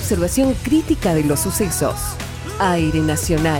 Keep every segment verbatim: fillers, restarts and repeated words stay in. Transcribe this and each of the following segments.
observación crítica de los sucesos. Aire Nacional.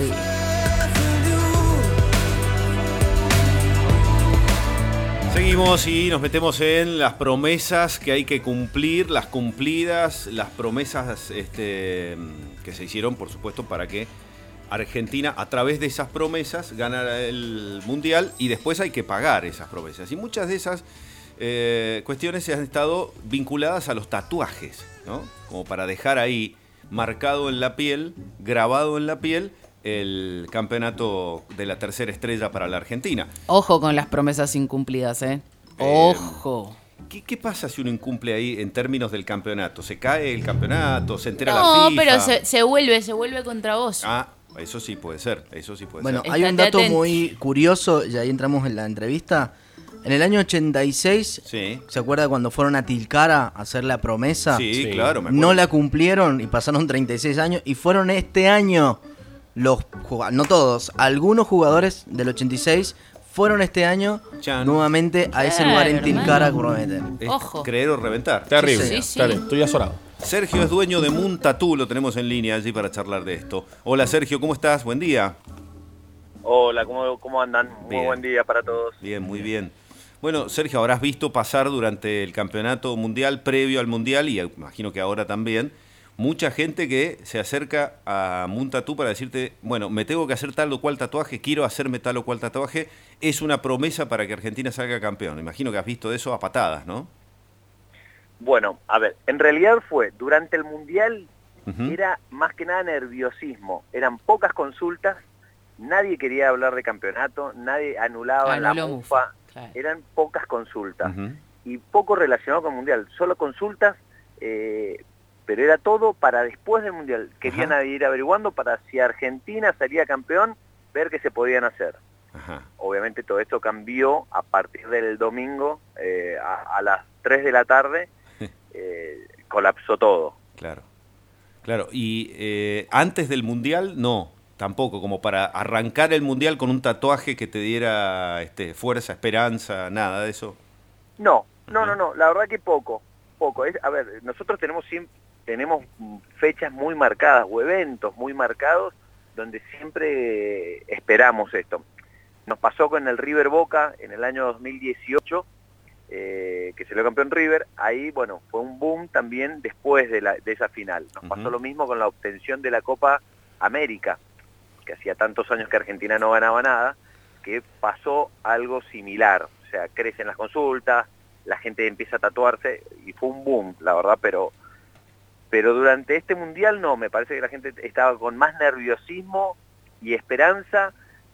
Seguimos y nos metemos en las promesas que hay que cumplir, las cumplidas, las promesas este, que se hicieron, por supuesto, para que Argentina, a través de esas promesas, ganara el Mundial, y después hay que pagar esas promesas. Y muchas de esas eh, cuestiones se han estado vinculadas a los tatuajes, ¿no? Como para dejar ahí marcado en la piel, grabado en la piel, el campeonato de la tercera estrella para la Argentina. Ojo con las promesas incumplidas, ¿eh? Ojo. Eh, ¿qué, ¿Qué pasa si uno incumple ahí en términos del campeonato? ¿Se cae el campeonato? ¿Se entera no, la FIFA? No, pero se, se vuelve, se vuelve contra vos. Ah, eso sí puede ser, eso sí puede bueno, ser. Bueno, hay un dato atentos. muy curioso, y ahí entramos en la entrevista. En el año ochenta y seis, Sí. ¿se acuerda cuando fueron a Tilcara a hacer la promesa? Sí, Sí. claro, me acuerdo. No la cumplieron y pasaron treinta y seis años, y fueron este año los jugadores, no todos, algunos jugadores del ochenta y seis fueron este año Chan. nuevamente a ese Claro, lugar en hermano. Tilcara a prometer. Es Ojo. creer o reventar. Terrible, Sí, sí. terrible. Estoy azorado. Sergio es dueño de Moon Tattoo, lo tenemos en línea allí para charlar de esto. Hola Sergio, ¿cómo estás? Buen día. Hola, ¿cómo, cómo andan? Bien. Muy buen día para todos. Bien, muy bien. Bueno, Sergio, habrás visto pasar durante el campeonato mundial, previo al mundial, y imagino que ahora también, mucha gente que se acerca a Moon Tattoo para decirte, bueno, me tengo que hacer tal o cual tatuaje, quiero hacerme tal o cual tatuaje, es una promesa para que Argentina salga campeón. Imagino que has visto eso a patadas, ¿no? Bueno, a ver, en realidad fue, durante el Mundial Ujú. era más que nada nerviosismo, eran pocas consultas, nadie quería hablar de campeonato, nadie anulaba Anuló la Mufa, mufa, claro. eran pocas consultas Ujú. y poco relacionado con el Mundial, solo consultas, eh, pero era todo para después del Mundial, querían Ajá. ir averiguando para si Argentina salía campeón, ver qué se podían hacer. Ajá. Obviamente todo esto cambió a partir del domingo eh, a, a las tres de la tarde, eh, colapsó todo. Claro, claro. Y eh, antes del Mundial, no, tampoco, como para arrancar el Mundial con un tatuaje que te diera este, fuerza, esperanza, nada de eso. No, no, Ajá. no, no, la verdad que poco, poco. Es, a ver, nosotros tenemos, siempre, tenemos fechas muy marcadas o eventos muy marcados donde siempre eh, esperamos esto. Nos pasó con el River Boca en el año dos mil dieciocho, eh, que salió campeón River. Ahí, bueno, fue un boom también después de, la, de esa final. Nos Uh-huh. pasó lo mismo con la obtención de la Copa América, que hacía tantos años que Argentina no ganaba nada, que pasó algo similar. O sea, crecen las consultas, la gente empieza a tatuarse y fue un boom, la verdad, pero, pero durante este Mundial no, me parece que la gente estaba con más nerviosismo y esperanza,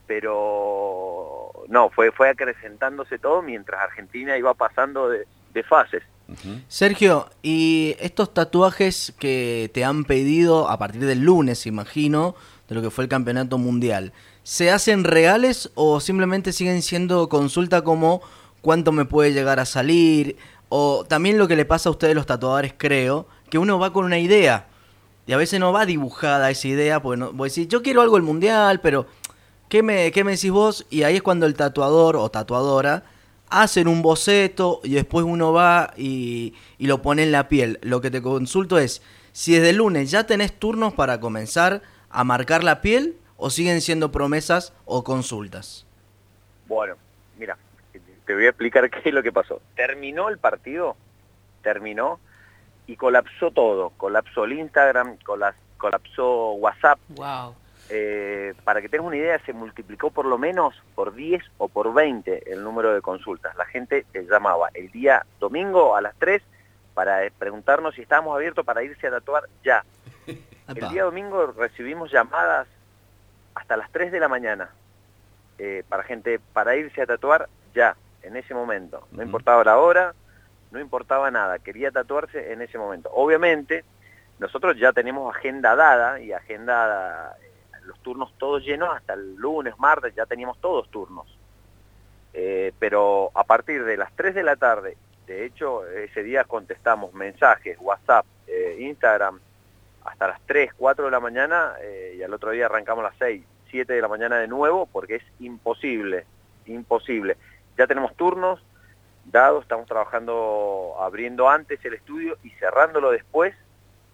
pero no, fue, fue acrecentándose todo mientras Argentina iba pasando de, de fases. Uh-huh. Sergio, y estos tatuajes que te han pedido a partir del lunes, imagino, de lo que fue el campeonato mundial, ¿se hacen reales o simplemente siguen siendo consulta como cuánto me puede llegar a salir? O también lo que le pasa a ustedes los tatuadores, creo, que uno va con una idea y a veces no va dibujada esa idea, porque no, vos decís, yo quiero algo del mundial, pero ¿qué me, qué me decís vos? Y ahí es cuando el tatuador o tatuadora hacen un boceto y después uno va y, y lo pone en la piel. Lo que te consulto es, si desde el lunes ya tenés turnos para comenzar a marcar la piel o siguen siendo promesas o consultas. Bueno, mira, te voy a explicar qué es lo que pasó. Terminó el partido, terminó y colapsó todo. Colapsó el Instagram, colas- colapsó WhatsApp. Wow. Eh, para que tengas una idea, se multiplicó por lo menos por diez o por veinte el número de consultas. La gente te llamaba el día domingo a las tres para preguntarnos si estábamos abiertos para irse a tatuar ya. El día domingo recibimos llamadas hasta las tres de la mañana eh, para gente para irse a tatuar ya, en ese momento. No Uh-huh. importaba la hora, no importaba nada, quería tatuarse en ese momento. Obviamente, nosotros ya tenemos agenda dada y agenda, eh, los turnos todos llenos hasta el lunes, martes, ya teníamos todos turnos. Eh, pero a partir de las tres de la tarde, de hecho, ese día contestamos mensajes, WhatsApp, eh, Instagram, hasta las tres, cuatro de la mañana, eh, y al otro día arrancamos a las seis, siete de la mañana de nuevo, porque es imposible, imposible. Ya tenemos turnos dados, estamos trabajando, abriendo antes el estudio y cerrándolo después,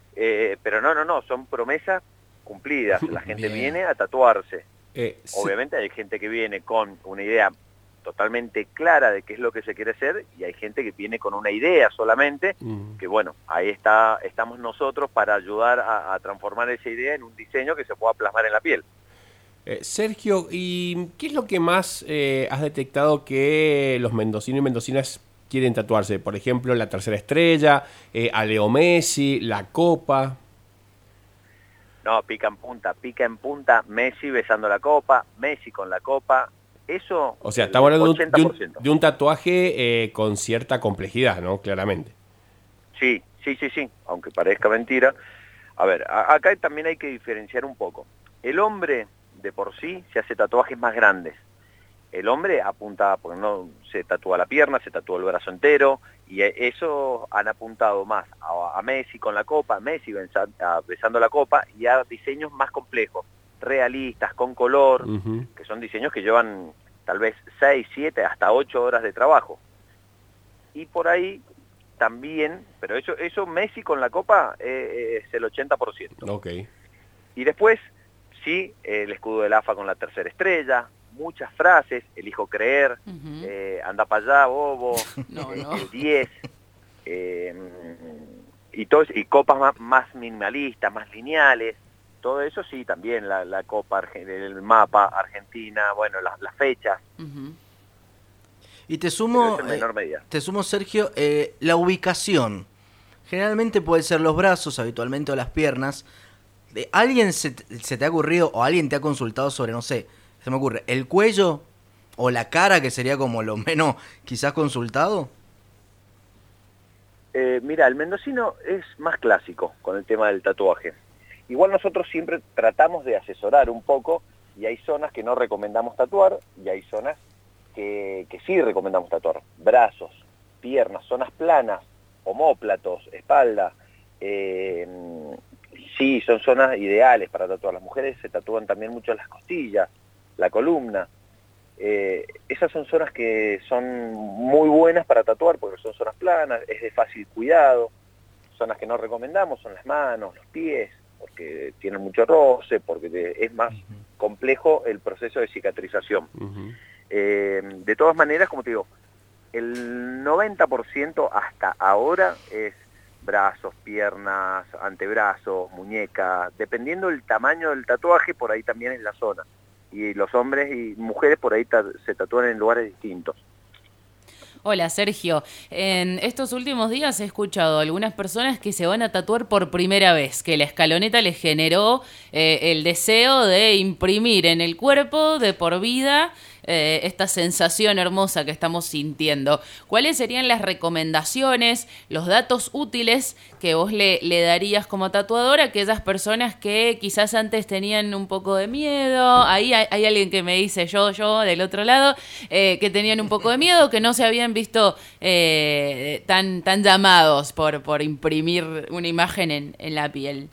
Eh, pero no, no, no, son promesas cumplidas. La gente Bien. viene a tatuarse. Eh, sí. Obviamente hay gente que viene con una idea totalmente clara de qué es lo que se quiere hacer y hay gente que viene con una idea solamente, Mm. que bueno, ahí está, estamos nosotros para ayudar a, a transformar esa idea en un diseño que se pueda plasmar en la piel. Eh, Sergio, ¿y qué es lo que más eh, has detectado que los mendocinos y mendocinas quieren tatuarse? Por ejemplo, la tercera estrella, eh, a Leo Messi, la copa. No, pica en punta, pica en punta, Messi besando la copa, Messi con la copa, eso... O sea, el estamos hablando de un, ochenta de por un- ciento. de un tatuaje eh, con cierta complejidad, ¿no? Claramente. Sí, sí, sí, sí, aunque parezca mentira. A ver, a- acá también hay que diferenciar un poco. El hombre de por sí se hace tatuajes más grandes. El hombre apunta, porque no se tatúa la pierna, se tatúa el brazo entero, y e- eso han apuntado más a, a Messi con la copa, Messi besa- a- besando la copa, y a diseños más complejos, realistas, con color, Ujú. que son diseños que llevan tal vez seis, siete, hasta ocho horas de trabajo. Y por ahí también, pero eso, eso Messi con la copa eh, es el ochenta por ciento. Ok. Y después, sí, el escudo del A F A con la tercera estrella, muchas frases, elijo creer, Ujú. eh, anda para allá, bobo, No, eh, no. el diez, eh, y, todo, y copas más, más minimalistas, más lineales, todo eso sí, también la, la copa, arge- el mapa, Argentina, bueno, las, las fechas, Ujú. Y te pero sumo, eso en eh, menor medida. te sumo Sergio, eh, la ubicación. Generalmente puede ser los brazos, habitualmente, o las piernas. ¿De ¿Alguien se, te- se te ha ocurrido o alguien te ha consultado sobre, no sé, se me ocurre, el cuello o la cara, que sería como lo menos quizás consultado? Eh, mira, el mendocino es más clásico con el tema del tatuaje. Igual nosotros siempre tratamos de asesorar un poco y hay zonas que no recomendamos tatuar y hay zonas que, que sí recomendamos tatuar. Brazos, piernas, zonas planas, omóplatos, espalda. Eh, sí, son zonas ideales para tatuar. Las mujeres se tatúan también mucho las costillas, la columna. Eh, esas son zonas que son muy buenas para tatuar porque son zonas planas, es de fácil cuidado. Zonas que no recomendamos son las manos, los pies, porque tienen mucho roce, porque te- es más complejo el proceso de cicatrización. Ujú. Eh, de todas maneras, como te digo, el noventa por ciento hasta ahora es brazos, piernas, antebrazos, muñeca, dependiendo del tamaño del tatuaje, por ahí también es la zona. Y los hombres y mujeres por ahí ta- se tatúan en lugares distintos. Hola Sergio, en estos últimos días he escuchado a algunas personas que se van a tatuar por primera vez, que la escaloneta les generó eh, el deseo de imprimir en el cuerpo de por vida eh, esta sensación hermosa que estamos sintiendo. ¿Cuáles serían las recomendaciones, los datos útiles que vos le, le darías como tatuador a aquellas personas que quizás antes tenían un poco de miedo? Ahí hay, hay alguien que me dice, yo, yo, del otro lado, eh, que tenían un poco de miedo, que no se habían visto eh, tan, tan llamados por, por imprimir una imagen en, en la piel.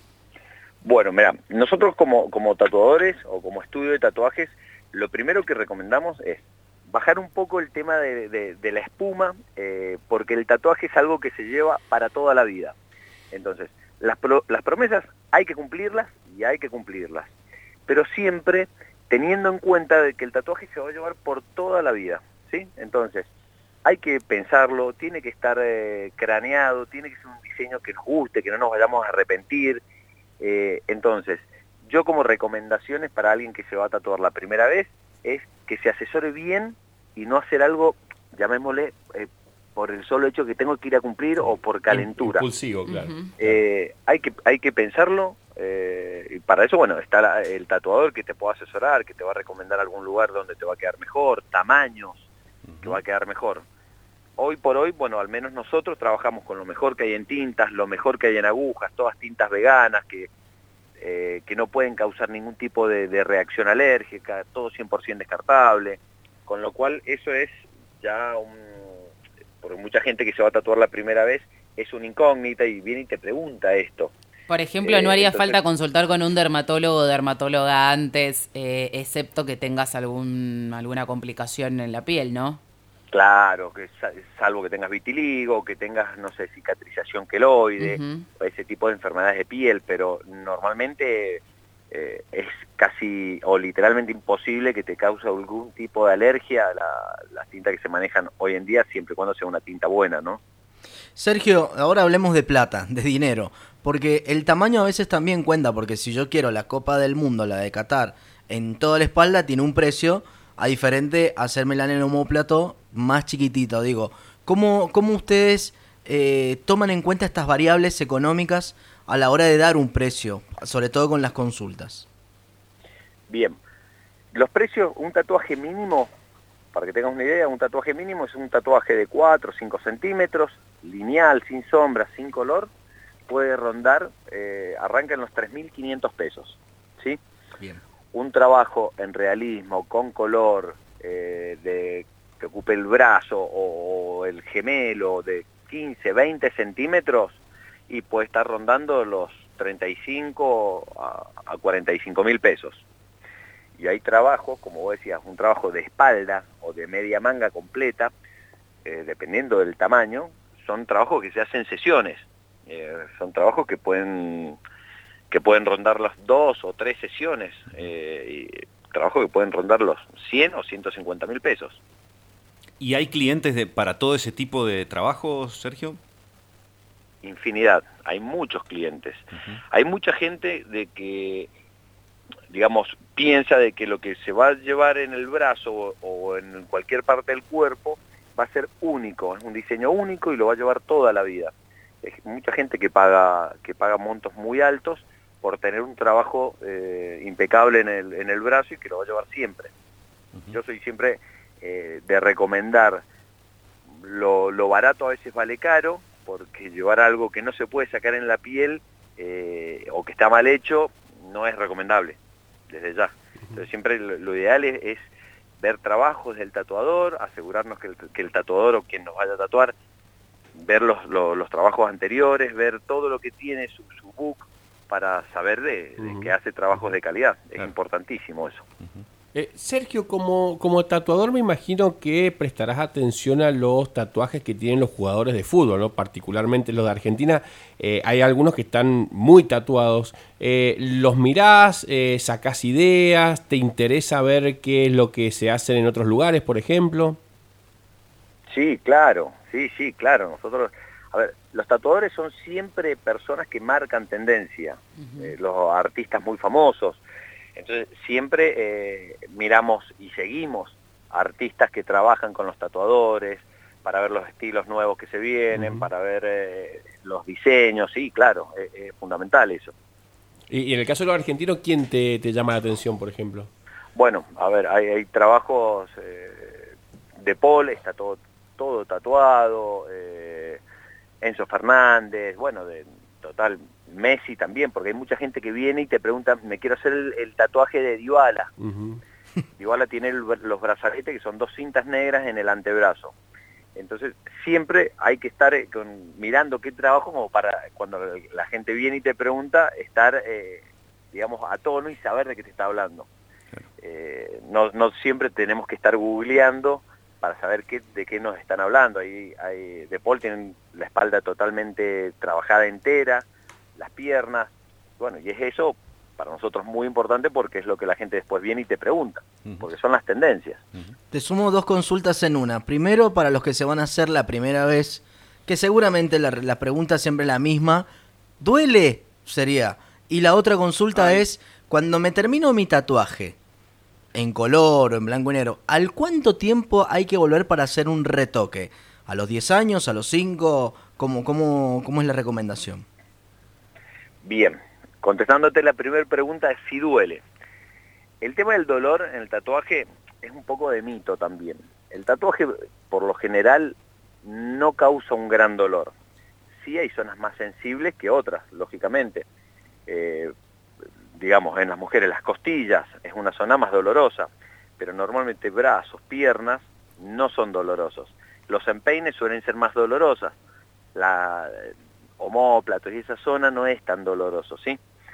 Bueno, mira, nosotros como, como tatuadores o como estudio de tatuajes, lo primero que recomendamos es bajar un poco el tema de, de, de la espuma, eh, porque el tatuaje es algo que se lleva para toda la vida. Entonces, las, pro, las promesas hay que cumplirlas y hay que cumplirlas, pero siempre teniendo en cuenta de que el tatuaje se va a llevar por toda la vida, ¿sí? Entonces, hay que pensarlo, tiene que estar eh, craneado, tiene que ser un diseño que nos guste, que no nos vayamos a arrepentir. Eh, entonces, yo como recomendaciones para alguien que se va a tatuar la primera vez es que se asesore bien y no hacer algo, llamémosle, eh, por el solo hecho que tengo que ir a cumplir o por calentura. Impulsivo, claro. Ujú. Eh, hay que hay que pensarlo, eh, y para eso, bueno, está la- el tatuador que te puede asesorar, que te va a recomendar algún lugar donde te va a quedar mejor, tamaños que va a quedar mejor. Hoy por hoy, bueno, al menos nosotros trabajamos con lo mejor que hay en tintas, lo mejor que hay en agujas, todas tintas veganas que, eh, que no pueden causar ningún tipo de, de reacción alérgica, todo cien por ciento descartable, con lo cual eso es ya un... Porque mucha gente que se va a tatuar la primera vez es una incógnita y viene y te pregunta esto. Por ejemplo, Eh, no haría entonces- falta consultar con un dermatólogo o dermatóloga antes, eh, excepto que tengas algún alguna complicación en la piel, ¿no? Claro, que salvo que tengas vitiligo, que tengas, no sé, cicatrización queloide, Uh-huh. o ese tipo de enfermedades de piel, pero normalmente eh, es casi o literalmente imposible que te cause algún tipo de alergia a la, las tintas que se manejan hoy en día, siempre y cuando sea una tinta buena, ¿no? Sergio, ahora hablemos de plata, de dinero, porque el tamaño a veces también cuenta, porque si yo quiero la Copa del Mundo, la de Qatar, en toda la espalda tiene un precio, a diferente hacérmela en el omóplato más chiquitito. Digo, ¿cómo, cómo ustedes eh, toman en cuenta estas variables económicas a la hora de dar un precio, sobre todo con las consultas? Bien, los precios, un tatuaje mínimo, para que tengas una idea, un tatuaje mínimo es un tatuaje de cuatro o cinco centímetros, lineal, sin sombras, sin color, puede rondar, eh, arranca en los tres mil quinientos pesos, ¿sí? Bien. Un trabajo en realismo, con color, eh, de que ocupe el brazo o, o el gemelo de quince, veinte centímetros y puede estar rondando los treinta y cinco a, a cuarenta y cinco mil pesos. Y hay trabajos, como vos decías, un trabajo de espalda o de media manga completa, eh, dependiendo del tamaño, son trabajos que se hacen sesiones, eh, son trabajos que pueden... que pueden rondar las dos o tres sesiones, eh, y trabajo que pueden rondar los cien o ciento cincuenta mil pesos. ¿Y hay clientes de, para todo ese tipo de trabajos, Sergio? Infinidad, hay muchos clientes. Uh-huh. Hay mucha gente de que, digamos, piensa de que lo que se va a llevar en el brazo o, o en cualquier parte del cuerpo va a ser único, es un diseño único y lo va a llevar toda la vida. Hay mucha gente que paga, que paga montos muy altos por tener un trabajo eh, impecable en el, en el brazo y que lo va a llevar siempre. Uh-huh. Yo soy siempre eh, de recomendar lo, lo barato a veces vale caro, porque llevar algo que no se puede sacar en la piel eh, o que está mal hecho no es recomendable, desde ya. Uh-huh. Entonces siempre lo, lo ideal es, es ver trabajos del tatuador, asegurarnos que el, que el tatuador o quien nos vaya a tatuar, ver los, los, los trabajos anteriores, ver todo lo que tiene su, su book para saber de, de uh-huh. que hace trabajos de calidad. Es claro. Importantísimo eso. Uh-huh. eh, Sergio, como, como tatuador me imagino que prestarás atención a los tatuajes que tienen los jugadores de fútbol, ¿no? Particularmente los de Argentina. Eh, hay algunos que están muy tatuados. Eh, ¿Los mirás, eh, sacás ideas, te interesa ver qué es lo que se hacen en otros lugares, por ejemplo? Sí, claro, sí, sí, claro. Nosotros, a ver, los tatuadores son siempre personas que marcan tendencia, uh-huh. eh, los artistas muy famosos. Entonces siempre eh, miramos y seguimos artistas que trabajan con los tatuadores para ver los estilos nuevos que se vienen, uh-huh. para ver eh, los diseños, sí, claro, es, es fundamental eso. Y, y en el caso de los argentinos, ¿quién te, te llama la atención, por ejemplo? Bueno, a ver, hay, hay trabajos eh, de Paul, está todo todo tatuado, eh, Enzo Fernández, bueno, de total, Messi también, porque hay mucha gente que viene y te pregunta, me quiero hacer el, el tatuaje de Dybala. Uh-huh. Dybala tiene el, los brazaletes que son dos cintas negras en el antebrazo. Entonces, siempre hay que estar eh, con, mirando qué trabajo, como para cuando la gente viene y te pregunta, estar, eh, digamos, a tono y saber de qué te está hablando. Claro. Eh, no, no siempre tenemos que estar googleando para saber qué, de qué nos están hablando. Ahí, hay, de Paul tienen la espalda totalmente trabajada entera, las piernas, bueno, y es eso para nosotros muy importante porque es lo que la gente después viene y te pregunta, uh-huh. porque son las tendencias. Uh-huh. Te sumo dos consultas en una. Primero, para los que se van a hacer la primera vez, que seguramente la, la pregunta siempre es la misma, ¿duele? Sería. Y la otra consulta Ay. es, cuando me termino mi tatuaje, en color o en blanco y negro, ¿al cuánto tiempo hay que volver para hacer un retoque? ¿A los diez años? ¿A los cinco? ¿Cómo, cómo, cómo es la recomendación? Bien, contestándote la primera pregunta es si duele. El tema del dolor en el tatuaje es un poco de mito también. El tatuaje, por lo general, no causa un gran dolor. Sí hay zonas más sensibles que otras, lógicamente. Eh, digamos, en las mujeres las costillas es una zona más dolorosa, pero normalmente brazos, piernas no son dolorosos. Los empeines suelen ser más dolorosas. La omóplato y esa zona no es tan doloroso, ¿sí?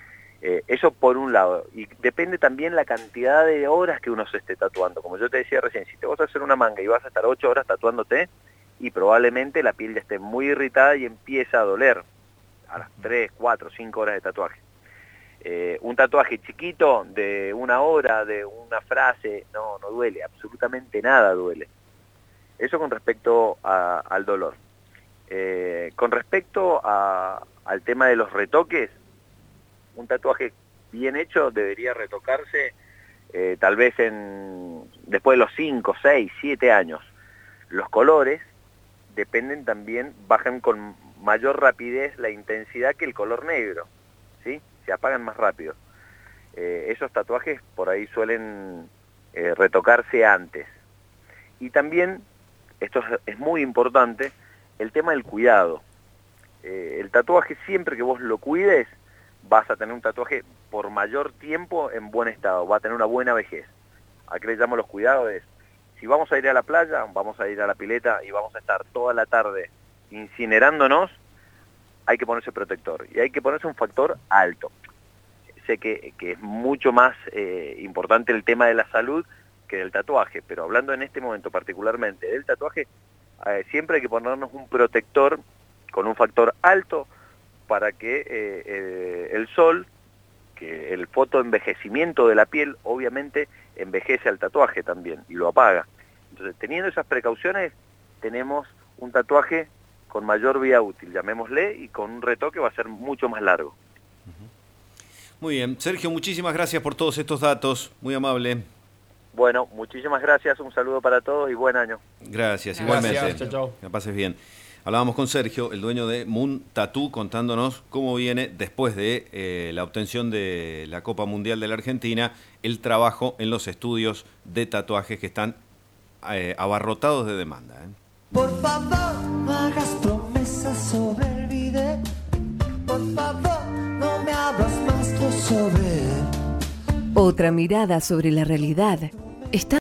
Eh, eso por un lado. Y depende también la cantidad de horas que uno se esté tatuando. Como yo te decía recién, si te vas a hacer una manga y vas a estar ocho horas tatuándote, y probablemente la piel ya esté muy irritada y empieza a doler a las tres, cuatro, cinco horas de tatuaje. Eh, un tatuaje chiquito de una hora, de una frase, no, no duele, absolutamente nada duele. Eso con respecto a, al dolor. Eh, con respecto a, al tema de los retoques, un tatuaje bien hecho debería retocarse eh, tal vez en después de los cinco, seis, siete años. Los colores dependen también, bajan con mayor rapidez la intensidad que el color negro, ¿sí? Se apagan más rápido. Eh, esos tatuajes por ahí suelen eh, retocarse antes. Y también, esto es, es muy importante, el tema del cuidado. Eh, el tatuaje, siempre que vos lo cuides, vas a tener un tatuaje por mayor tiempo en buen estado, va a tener una buena vejez. ¿A qué le llamo los cuidados? Es, si vamos a ir a la playa, vamos a ir a la pileta y vamos a estar toda la tarde incinerándonos, hay que ponerse protector y hay que ponerse un factor alto. Sé que, que es mucho más eh, importante el tema de la salud que del tatuaje, pero hablando en este momento particularmente del tatuaje, eh, siempre hay que ponernos un protector con un factor alto para que eh, eh, el sol, que el fotoenvejecimiento de la piel, obviamente envejece al tatuaje también y lo apaga. Entonces, teniendo esas precauciones, tenemos un tatuaje con mayor vida útil, llamémosle, y con un retoque va a ser mucho más largo. Muy bien. Sergio, muchísimas gracias por todos estos datos. Muy amable. Bueno, muchísimas gracias, un saludo para todos y buen año. Gracias, Gracias. igualmente. Chau, chau. Que la pases bien. Hablábamos con Sergio, el dueño de Moon Tattoo, contándonos cómo viene, después de eh, la obtención de la Copa Mundial de la Argentina, el trabajo en los estudios de tatuajes que están eh, abarrotados de demanda. ¿eh? Por favor, no hagas promesas sobre el video. Por favor, no me hablas más tú sobre. Otra mirada sobre la realidad. Está